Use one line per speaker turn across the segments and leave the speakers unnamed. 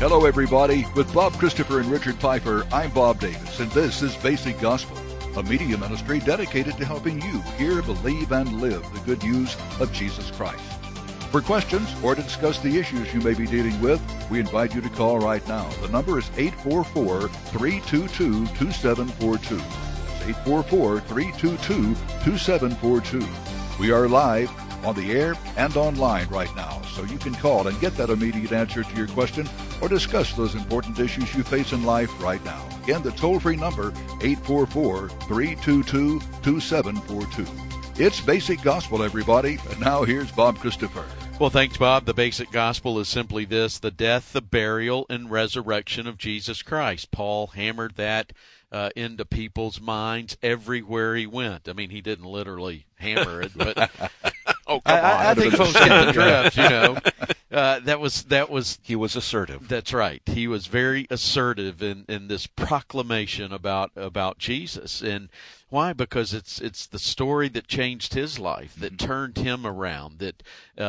Hello, everybody. With Bob Christopher and Richard Pfeiffer, I'm Bob Davis, and this is Basic Gospel, a media ministry dedicated to helping you hear, believe, and live the good news of Jesus Christ. For questions or to discuss the issues you may be dealing with, we invite you to call right now. The number is 844-322-2742. That's 844-322-2742. We are live on the air and online right now, so you can call and get that immediate answer to your question or discuss those important issues you face in life right now. Again, the toll-free number, 844-322-2742. It's Basic Gospel, everybody. And now here's Bob Christopher.
Well, thanks, Bob. The basic gospel is simply this: the death, the burial, and resurrection of Jesus Christ. Paul hammered that into people's minds everywhere he went. I mean, he didn't literally hammer it, but
oh, come on.
I think folks get the drift, you know. That was
He was assertive.
That's right. He was very assertive in this proclamation about Jesus. And why? Because it's the story that changed his life, that turned him around, that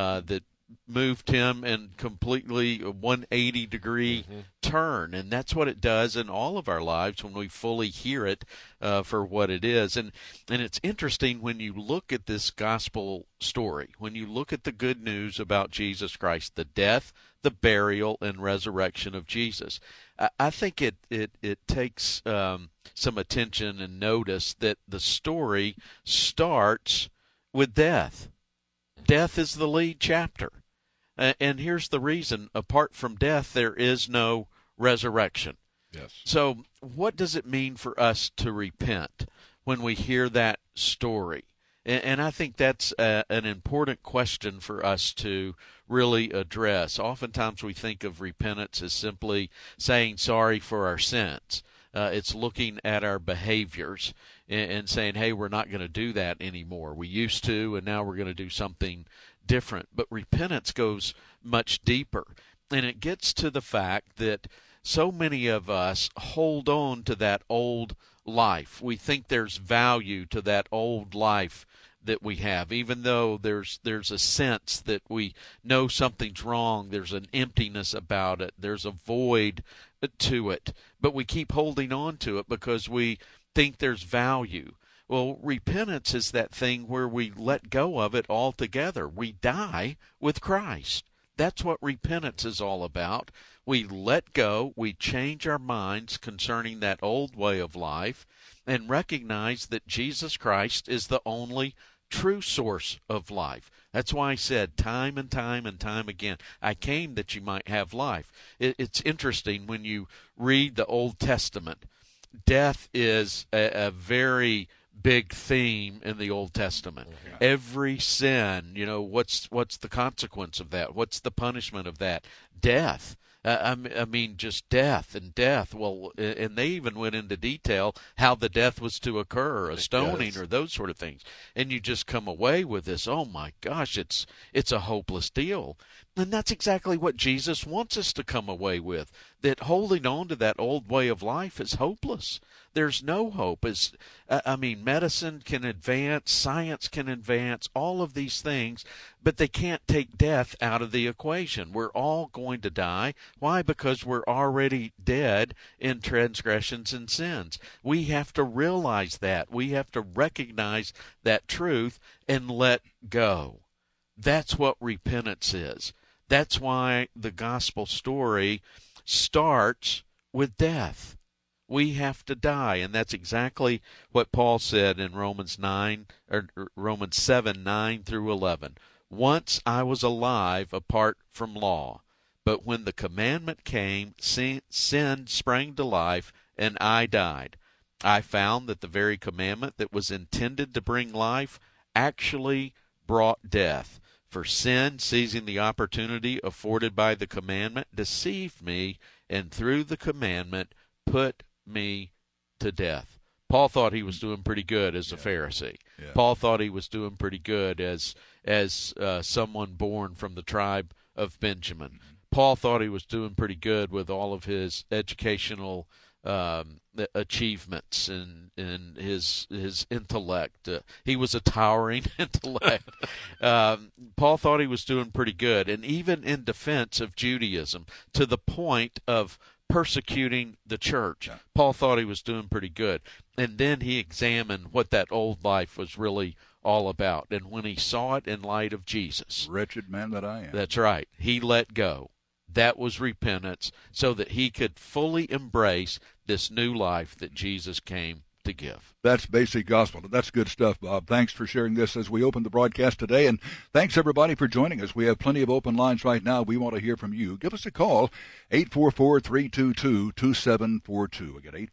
moved him in completely a 180-degree turn. And that's what it does in all of our lives when we fully hear it for what it is. And it's interesting when you look at this gospel story, when you look at the good news about Jesus Christ, the death, the burial, and resurrection of Jesus. I think it takes some attention and notice that the story starts with death. Death is the lead chapter. And here's the reason: apart from death, there is no resurrection.
Yes.
So what does it mean for us to repent when we hear that story? And I think that's an important question for us to really address. Oftentimes we think of repentance as simply saying sorry for our sins. It's looking at our behaviors and saying, hey, we're not going to do that anymore. We used to, and now we're going to do something different. But repentance goes much deeper, and it gets to the fact that so many of us hold on to that old life. We think there's value to that old life that we have, even though there's a sense that we know something's wrong. There's an emptiness about it. There's a void to it, but we keep holding on to it because we think there's value. Well, repentance is that thing where we let go of it altogether. We die with Christ. That's what repentance is all about. We let go, we change our minds concerning that old way of life, and recognize that Jesus Christ is the only true source of life. That's why I said time and time and time again, I came that you might have life. It's interesting when you read the Old Testament. Death is a very big theme in the Old Testament. Yeah. Every sin, what's the consequence of that? What's the punishment of that? Death. I mean, just death and death. Well, and they even went into detail how the death was to occur, a stoning or those sort of things. And you just come away with this, oh my gosh, it's a hopeless deal. And that's exactly what Jesus wants us to come away with, that holding on to that old way of life is hopeless. There's no hope. Medicine can advance, science can advance, all of these things, but they can't take death out of the equation. We're all going to die. Why? Because we're already dead in transgressions and sins. We have to realize that. We have to recognize that truth and let go. That's what repentance is. That's why the gospel story starts with death. We have to die, and that's exactly what Paul said in Romans 7, 9 through 11. Once I was alive apart from law, but when the commandment came, sin sprang to life, and I died. I found that the very commandment that was intended to bring life actually brought death. For sin, seizing the opportunity afforded by the commandment, deceived me, and through the commandment put me to death. Paul thought he was doing pretty good as a Pharisee. Yeah. Paul thought he was doing pretty good as someone born from the tribe of Benjamin. Mm-hmm. Paul thought he was doing pretty good with all of his educational achievements and his intellect. He was a towering intellect. Paul thought he was doing pretty good, and even in defense of Judaism, to the point of persecuting the church, Paul thought he was doing pretty good. And then he examined what that old life was really all about. And when he saw it in light of Jesus,
wretched man that I am.
That's right. He let go. That was repentance, so that he could fully embrace this new life that Jesus came to give.
That's basic gospel. That's good stuff, Bob. Thanks for sharing this as we open the broadcast today. And thanks, everybody, for joining us. We have plenty of open lines right now. We want to hear from you. Give us a call, 844-322-2742. Again,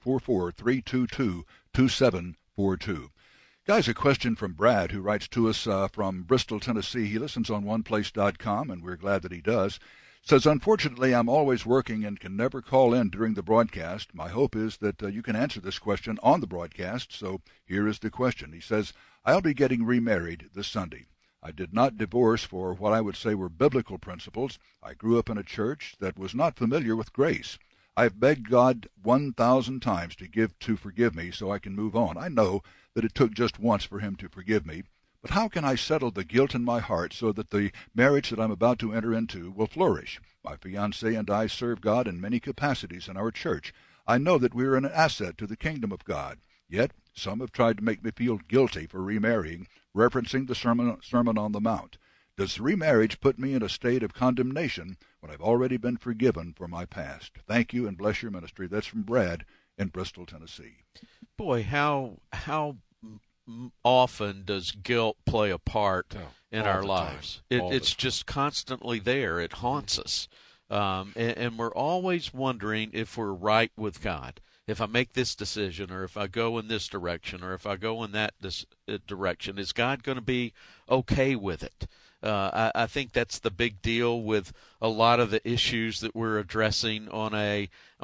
844-322-2742. Guys, a question from Brad, who writes to us from Bristol, Tennessee. He listens on oneplace.com, and we're glad that he does. Says, unfortunately, I'm always working and can never call in during the broadcast. My hope is that you can answer this question on the broadcast, so here is the question. He says, I'll be getting remarried this Sunday. I did not divorce for what I would say were biblical principles. I grew up in a church that was not familiar with grace. I've begged God 1,000 times to forgive me so I can move on. I know that it took just once for him to forgive me. But how can I settle the guilt in my heart so that the marriage that I'm about to enter into will flourish? My fiancée and I serve God in many capacities in our church. I know that we are an asset to the kingdom of God. Yet some have tried to make me feel guilty for remarrying, referencing the Sermon on the Mount. Does remarriage put me in a state of condemnation when I've already been forgiven for my past? Thank you and bless your ministry. That's from Brad in Bristol, Tennessee.
Boy, how often does guilt play a part in our lives? It's just constantly there. It haunts us. And we're always wondering if we're right with God. If I make this decision, or if I go in this direction, or if I go in that direction, is God going to be okay with it? I think that's the big deal with a lot of the issues that we're addressing on a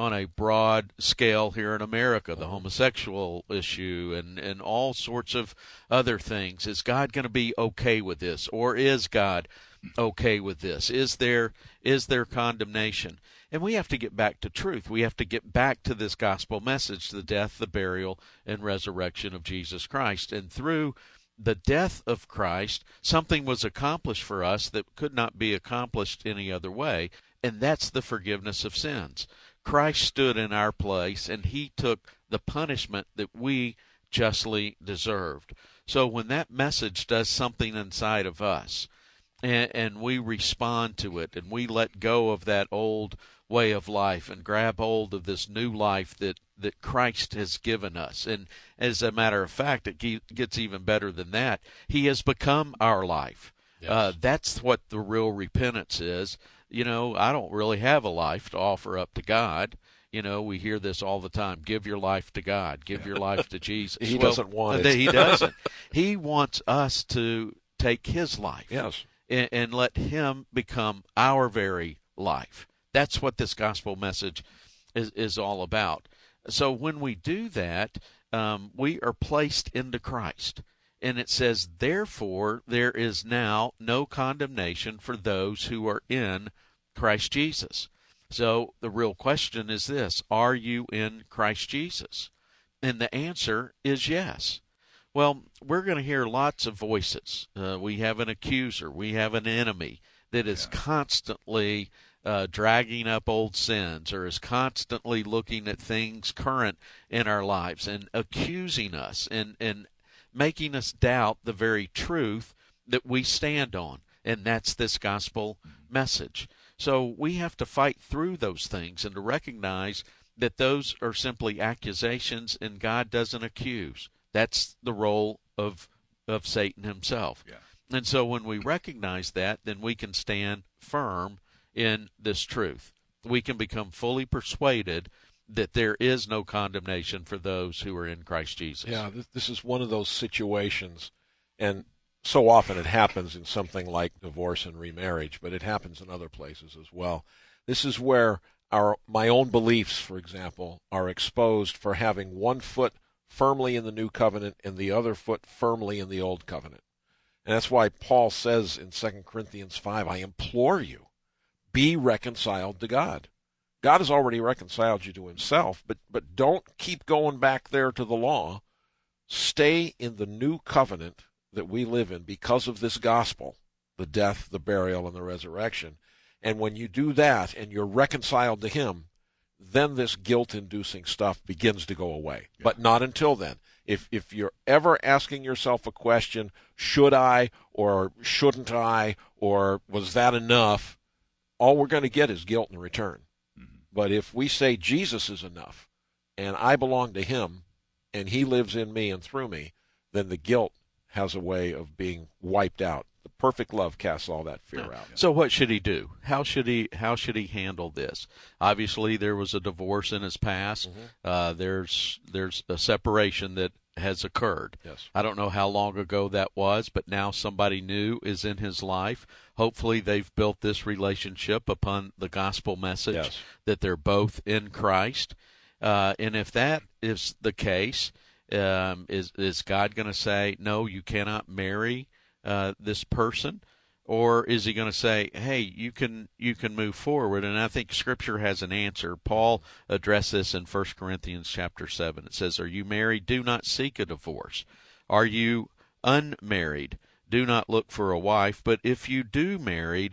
broad scale here in America, the homosexual issue and all sorts of other things. Is God going to be okay with this, or is God okay with this? Is there condemnation? And we have to get back to truth. We have to get back to this gospel message, the death, the burial, and resurrection of Jesus Christ. And through the death of Christ, something was accomplished for us that could not be accomplished any other way, and that's the forgiveness of sins. Christ stood in our place, and he took the punishment that we justly deserved. So when that message does something inside of us, and we respond to it, and we let go of that old way of life and grab hold of this new life that Christ has given us. And as a matter of fact, it gets even better than that. He has become our life. Yes. That's what the real repentance is. I don't really have a life to offer up to God. We hear this all the time. Give your life to God. Give your life to Jesus.
He doesn't want it.
He doesn't. He wants us to take his life.
Yes.
And let him become our very life. That's what this gospel message is all about. So when we do that, we are placed into Christ. And it says, therefore, there is now no condemnation for those who are in Christ Jesus. So the real question is this: are you in Christ Jesus? And the answer is yes. Well, we're going to hear lots of voices. We have an accuser. We have an enemy that is constantly dragging up old sins, or is constantly looking at things current in our lives and accusing us and making us doubt the very truth that we stand on. And that's this gospel message. So we have to fight through those things and to recognize that those are simply accusations, and God doesn't accuse. That's the role of Satan himself. Yeah. And so when we recognize that, then we can stand firm in this truth. We can become fully persuaded that there is no condemnation for those who are in Christ Jesus.
Yeah, this is one of those situations, and so often it happens in something like divorce and remarriage, but it happens in other places as well. This is where my own beliefs, for example, are exposed for having one foot firmly in the new covenant and the other foot firmly in the old covenant. And that's why Paul says in 2 Corinthians 5, I implore you, be reconciled to God. God has already reconciled you to himself, but don't keep going back there to the law. Stay in the new covenant that we live in because of this gospel, the death, the burial, and the resurrection. And when you do that and you're reconciled to him, then this guilt-inducing stuff begins to go away. Yeah. But not until then. If you're ever asking yourself a question, should I or shouldn't I, or was that enough, all we're going to get is guilt in return. Mm-hmm. But if we say Jesus is enough, and I belong to him, and he lives in me and through me, then the guilt has a way of being wiped out. The perfect love casts all that fear out.
So what should he do? How should he handle this? Obviously, there was a divorce in his past. Mm-hmm. There's a separation that has occurred.
Yes.
I don't know how long ago that was, but now somebody new is in his life. Hopefully they've built this relationship upon the gospel message, yes, that they're both in Christ. And if that is the case, is God going to say, no, you cannot marry this person? Or is he going to say, hey, you can move forward? And I think Scripture has an answer. Paul addressed this in 1 Corinthians chapter 7. It says, are you married? Do not seek a divorce. Are you unmarried? Do not look for a wife. But if you do marry,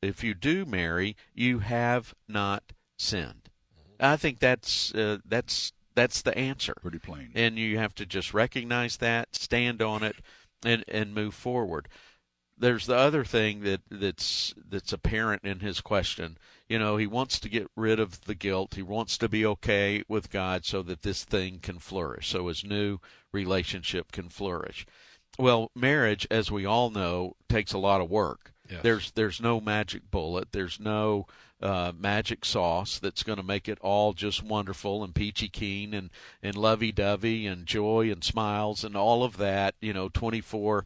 you have not sinned. I think that's the answer.
Pretty plain.
And you have to just recognize that, stand on it, and move forward. There's the other thing that's apparent in his question. You know, he wants to get rid of the guilt. He wants to be okay with God so that this thing can flourish, so his new relationship can flourish. Well, marriage, as we all know, takes a lot of work. Yes. There's no magic bullet. There's no magic sauce that's going to make it all just wonderful and peachy keen and lovey-dovey and joy and smiles and all of that, 24/7,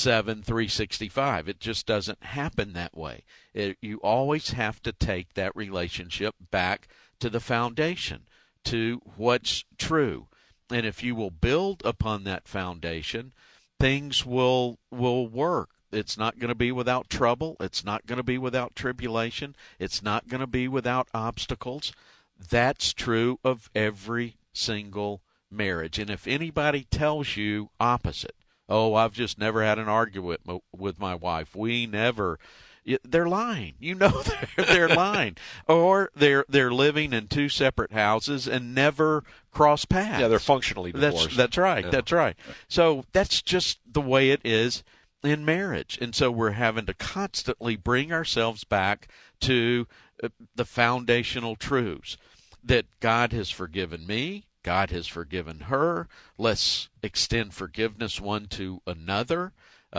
365. It just doesn't happen that way. You always have to take that relationship back to the foundation, to what's true. And if you will build upon that foundation, things will work. It's not going to be without trouble. It's not going to be without tribulation. It's not going to be without obstacles. That's true of every single marriage. And if anybody tells you opposite, oh, I've just never had an argument with my wife, we never, they're lying. They're lying. Or they're living in two separate houses and never cross paths.
Yeah, they're functionally divorced.
That's right.
Yeah.
That's right. So that's just the way it is in marriage. And so we're having to constantly bring ourselves back to the foundational truths that God has forgiven me, God has forgiven her. Let's extend forgiveness one to another.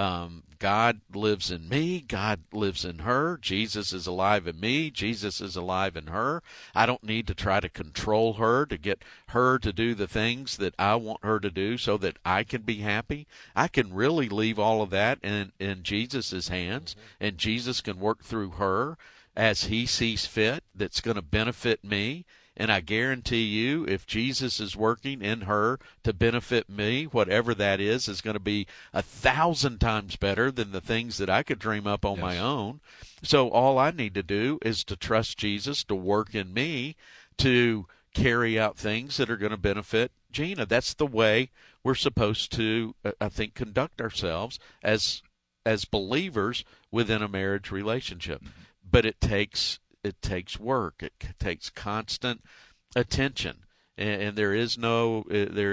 God lives in me. God lives in her. Jesus is alive in me. Jesus is alive in her. I don't need to try to control her to get her to do the things that I want her to do so that I can be happy. I can really leave all of that in Jesus' hands, and Jesus can work through her as he sees fit that's going to benefit me. And I guarantee you, if Jesus is working in her to benefit me, whatever that is going to be 1,000 times better than the things that I could dream up on my own. So all I need to do is to trust Jesus to work in me to carry out things that are going to benefit Gina. That's the way we're supposed to, I think, conduct ourselves as believers within a marriage relationship. But it takes work. It takes constant attention, and there is no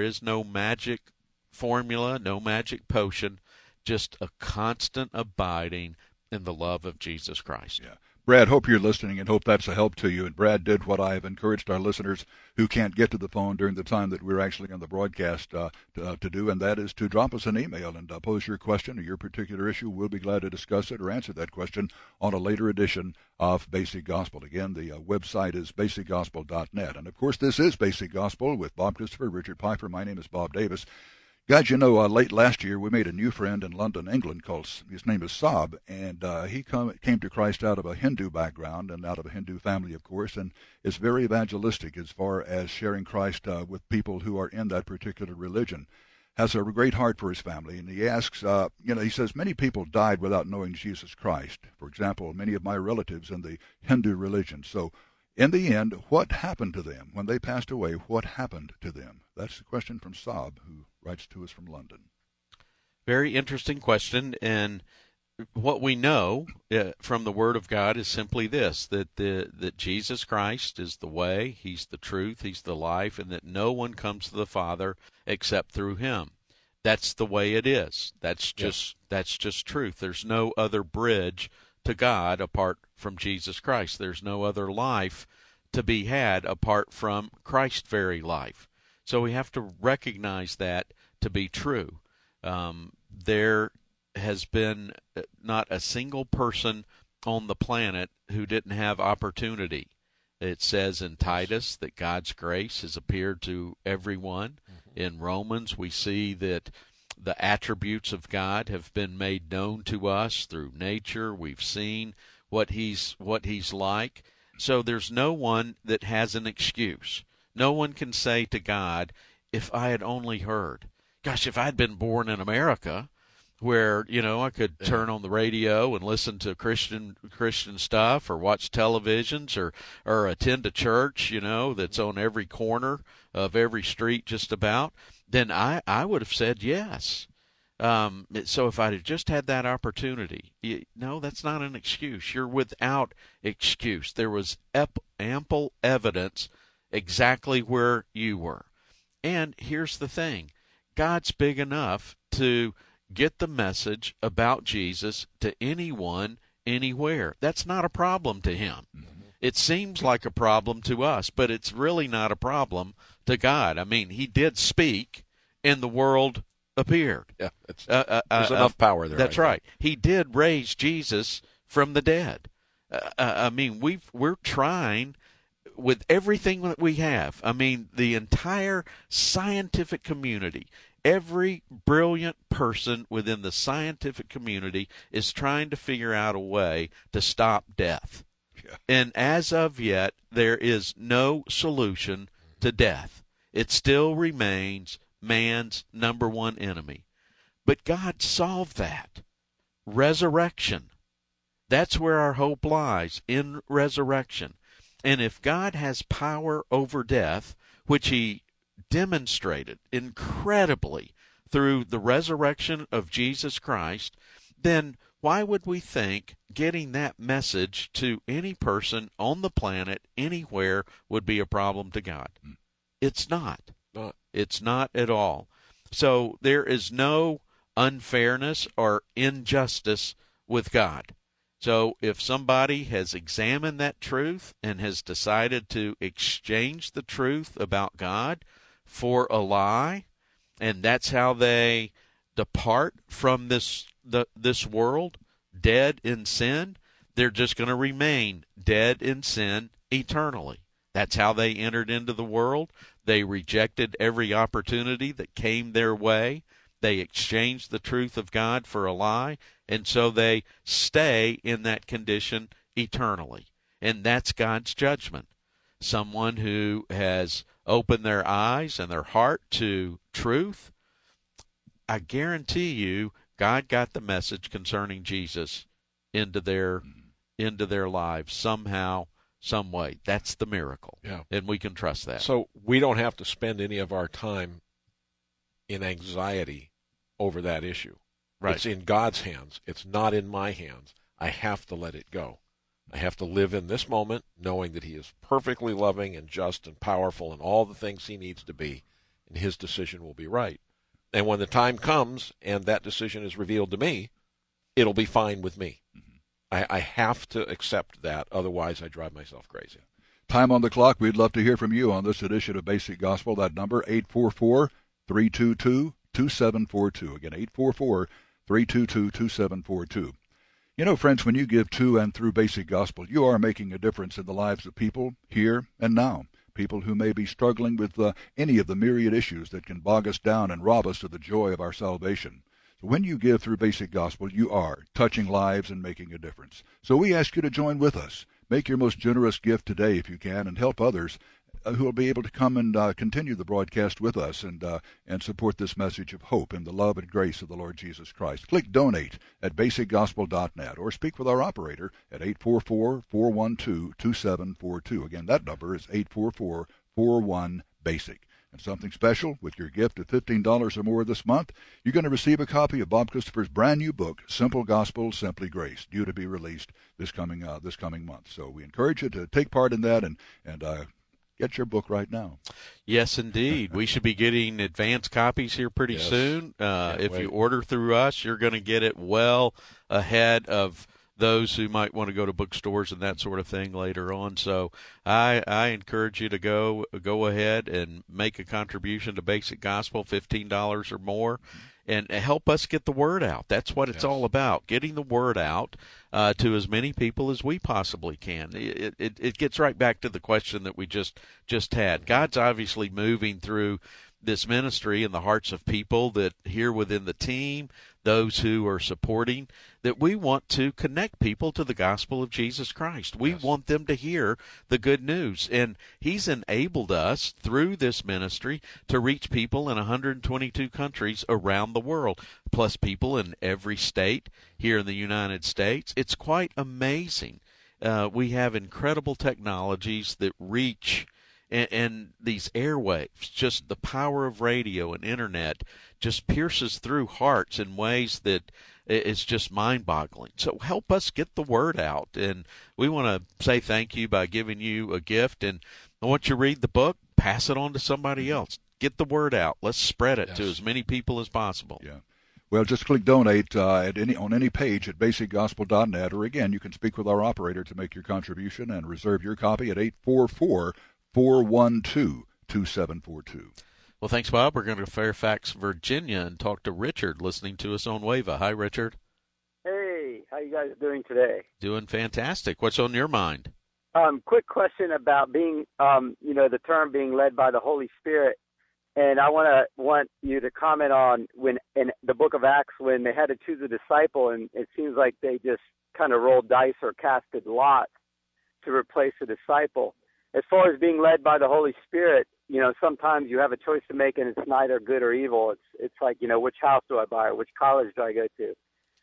magic formula, no magic potion, just a constant abiding in the love of Jesus Christ.
Yeah. Brad, hope you're listening and hope that's a help to you. And Brad did what I have encouraged our listeners who can't get to the phone during the time that we're actually on the broadcast to do, and that is to drop us an email and pose your question or your particular issue. We'll be glad to discuss it or answer that question on a later edition of Basic Gospel. Again, the website is basicgospel.net. And, of course, this is Basic Gospel with Bob Christopher, Richard Piper. My name is Bob Davis. Guys, late last year we made a new friend in London, England, his name is Saab, and he came to Christ out of a Hindu background and out of a Hindu family, of course, and is very evangelistic as far as sharing Christ with people who are in that particular religion. Has a great heart for his family, and he asks, he says, many people died without knowing Jesus Christ. For example, many of my relatives in the Hindu religion. So In the end, what happened to them? When they passed away, what happened to them? That's the question from Saab, who writes to us from London.
Very interesting question, and what we know from the Word of God is simply this, that Jesus Christ is the way, He's the truth, He's the life, and that no one comes to the Father except through Him. That's the way it is. That's just truth. There's no other bridge to God apart from Jesus Christ. There's no other life to be had apart from Christ's very life. So we have to recognize that to be true. There has been not a single person on the planet who didn't have opportunity. It says in Titus that God's grace has appeared to everyone. In Romans, we see that the attributes of God have been made known to us through nature. We've seen what he's like. So there's no one that has an excuse. No one can say to God, if I had only heard. Gosh, if I'd been born in America, where, I could turn on the radio and listen to Christian stuff, or watch televisions, or attend a church, that's on every corner of every street just about, then I would have said yes. So if I had just had that opportunity, no, that's not an excuse. You're without excuse. There was ample evidence exactly where you were. And here's the thing. God's big enough to get the message about Jesus to anyone, anywhere. That's not a problem to Him. It seems like a problem to us, but it's really not a problem to God. I mean, He did speak, and the world appeared.
Yeah, there's enough power there.
That's right. He did raise Jesus from the dead. I mean, we're trying with everything that we have. I mean, the entire scientific community, every brilliant person within the scientific community is trying to figure out a way to stop death. Yeah. And as of yet, there is no solution to death. It still remains man's number one enemy. But God solved that. Resurrection. That's where our hope lies, in resurrection. And if God has power over death, which He demonstrated incredibly through the resurrection of Jesus Christ, then why would we think getting that message to any person on the planet, anywhere, would be a problem to God? It's not. It's not at all. So there is no unfairness or injustice with God. So if somebody has examined that truth and has decided to exchange the truth about God for a lie, and that's how they depart from this world, dead in sin, they're just going to remain dead in sin eternally. That's how they entered into the world. They rejected every opportunity that came their way. They exchanged the truth of God for a lie, and so they stay in that condition eternally. And that's God's judgment. Someone who has opened their eyes and their heart to truth, I guarantee you, God got the message concerning Jesus into their lives somehow, some way. That's the miracle.
Yeah.
And we can trust that.
So we don't have to spend any of our time in anxiety over that issue.
Right.
It's in God's hands. It's not in my hands. I have to let it go. I have to live in this moment knowing that He is perfectly loving and just and powerful and all the things He needs to be, and His decision will be right. And when the time comes and that decision is revealed to me, it'll be fine with me. I have to accept that, otherwise I drive myself crazy.
Time on the clock. We'd love to hear from you on this edition of Basic Gospel. That number, 844-322-2742. Again, 844-322-2742. You know, friends, when you give to and through Basic Gospel, you are making a difference in the lives of people here and now. People who may be struggling with any of the myriad issues that can bog us down and rob us of the joy of our salvation. So when you give through Basic Gospel, you are touching lives and making a difference. So we ask you to join with us. Make your most generous gift today if you can, and help others who will be able to come and continue the broadcast with us and support this message of hope in the love and grace of the Lord Jesus Christ. Click donate at basicgospel.net or speak with our operator at 844-412-2742. Again, that number is 844-41-BASIC. And something special, with your gift of $15 or more this month, you're going to receive a copy of Bob Christopher's brand new book, Simple Gospel, Simply Grace, due to be released this coming month. So we encourage you to take part in that and get your book right now.
Yes, indeed. We should be getting advance copies here pretty soon. If you order through us, you're going to get it well ahead of those who might want to go to bookstores and that sort of thing later on. So I encourage you to go ahead and make a contribution to Basic Gospel, $15 or more, and help us get the word out. That's what it's all about, getting the word out to as many people as we possibly can. It gets right back to the question that we just had. God's obviously moving through this ministry in the hearts of people that here within the team, those who are supporting, that we want to connect people to the gospel of Jesus Christ. We want them to hear the good news. And he's enabled us through this ministry to reach people in 122 countries around the world, plus people in every state here in the United States. It's quite amazing. We have incredible technologies that reach and these airwaves, just the power of radio and internet just pierces through hearts in ways that it's just mind-boggling. So help us get the word out. And we want to say thank you by giving you a gift. And once you read the book, pass it on to somebody else. Get the word out. Let's spread it to as many people as possible.
Yeah. Well, just click donate on any page at basicgospel.net. Or, again, you can speak with our operator to make your contribution and reserve your copy at 844-412-2742.
Well, thanks, Bob. We're going to Fairfax, Virginia, and talk to Richard, listening to us on WAVA. Hi, Richard.
Hey, how you guys doing today?
Doing fantastic. What's on your mind?
Quick question about being, the term being led by the Holy Spirit, and I want you to comment on when in the Book of Acts when they had to choose a disciple, and it seems like they just kind of rolled dice or casted lots to replace a disciple. As far as being led by the Holy Spirit, sometimes you have a choice to make, and it's neither good or evil. It's like, which house do I buy or which college do I go to?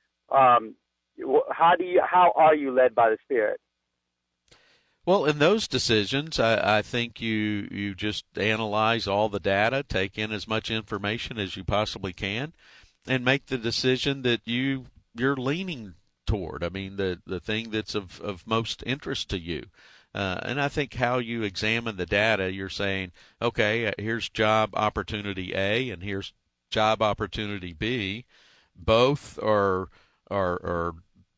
How are you led by the Spirit?
Well, in those decisions, I think you just analyze all the data, take in as much information as you possibly can, and make the decision that you're leaning toward. I mean, the thing that's of most interest to you. And I think how you examine the data, you're saying, okay, here's job opportunity A and here's job opportunity B. Both are I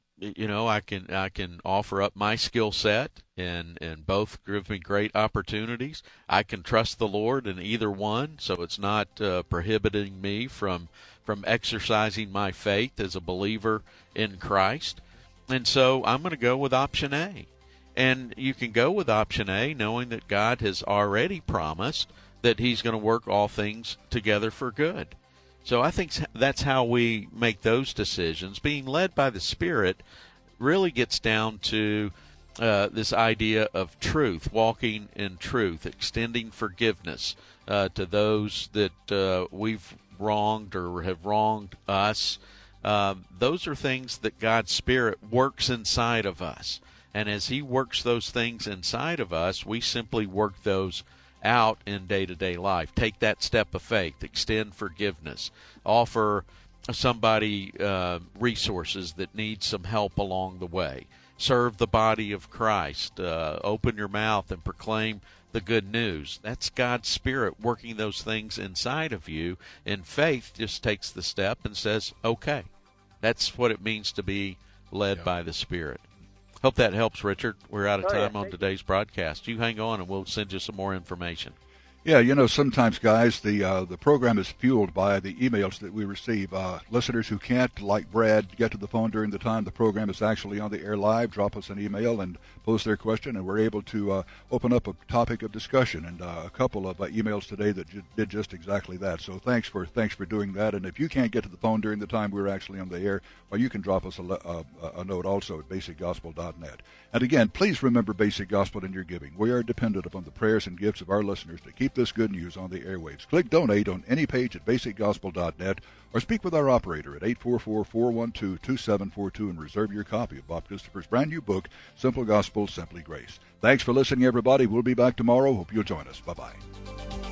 can offer up my skill set and both give me great opportunities. I can trust the Lord in either one, so it's not prohibiting me from exercising my faith as a believer in Christ. And so I'm going to go with option A. And you can go with option A knowing that God has already promised that he's going to work all things together for good. So I think that's how we make those decisions. Being led by the Spirit really gets down to this idea of truth, walking in truth, extending forgiveness to those that we've wronged or have wronged us. Those are things that God's Spirit works inside of us. And as he works those things inside of us, we simply work those out in day-to-day life. Take that step of faith, extend forgiveness, offer somebody resources that need some help along the way, serve the body of Christ, open your mouth and proclaim the good news. That's God's Spirit working those things inside of you, and faith just takes the step and says, okay, that's what it means to be led by the Spirit. Hope that helps, Richard. We're out of time on today's broadcast. You hang on, and we'll send you some more information.
Yeah, sometimes, guys, the program is fueled by the emails that we receive. Listeners who can't, like Brad, get to the phone during the time the program is actually on the air live, drop us an email and pose their question, and we're able to open up a topic of discussion. And a couple of emails today that did just exactly that. So thanks for doing that. And if you can't get to the phone during the time we're actually on the air, well, you can drop us a note also at basicgospel.net. And again, please remember Basic Gospel in your giving. We are dependent upon the prayers and gifts of our listeners to keep this good news on the airwaves. Click Donate on any page at basicgospel.net or speak with our operator at 844-412-2742 and reserve your copy of Bob Christopher's brand new book, Simple Gospel, Simply Grace. Thanks for listening, everybody. We'll be back tomorrow. Hope you'll join us. Bye-bye.